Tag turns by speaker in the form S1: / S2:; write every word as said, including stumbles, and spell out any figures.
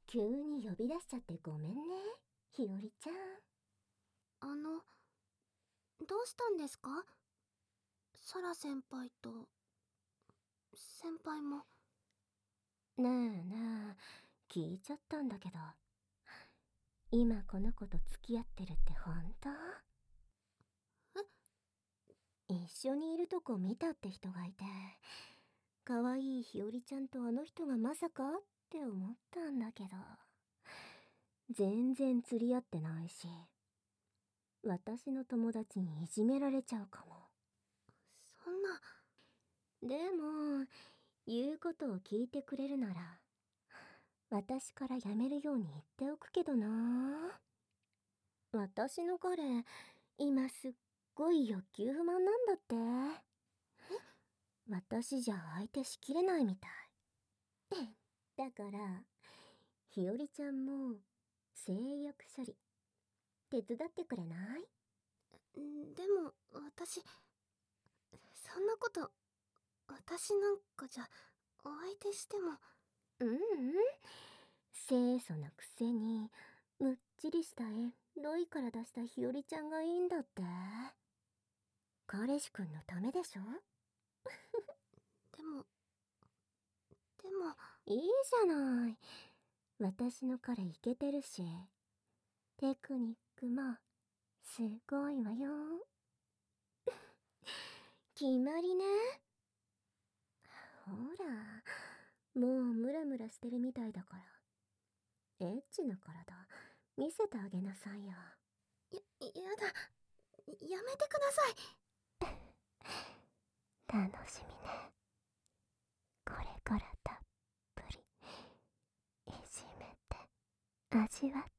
S1: 急に呼び出しちゃってごめんね、日和ちゃん。
S2: あの、どうしたんですか？サラ先輩と、先輩も。
S1: なあなあ、聞いちゃったんだけど、今この子と付き合ってるって本当？
S2: え？
S1: 一緒にいるとこ見たって人がいて、可愛い日和ちゃんとあの人がまさかって思ったんだけど、全然釣り合ってないし、私の友達にいじめられちゃうかも。
S2: そんな。
S1: でも、言うことを聞いてくれるなら、私からやめるように言っておくけどな。私の彼、今すっごい欲求不満なんだって。私じゃ相手しきれないみたい。だから、日和ちゃんも性欲処理手伝ってくれない？
S2: でも、私、そんなこと、私なんかじゃ、お相手しても。
S1: ううん。清楚なくせに、むっちりしたエロいから出した日和ちゃんがいいんだって。彼氏くんのためでしょ？
S2: でも、でも。
S1: いいじゃない。私の彼イケてるし、テクニックもすごいわよ。決まりね。ほら、もうムラムラしてるみたいだから、エッチな体見せてあげなさいよ。
S2: や、やだ。やめてください。
S1: 楽しみね。これからたっぷりいじめて味わって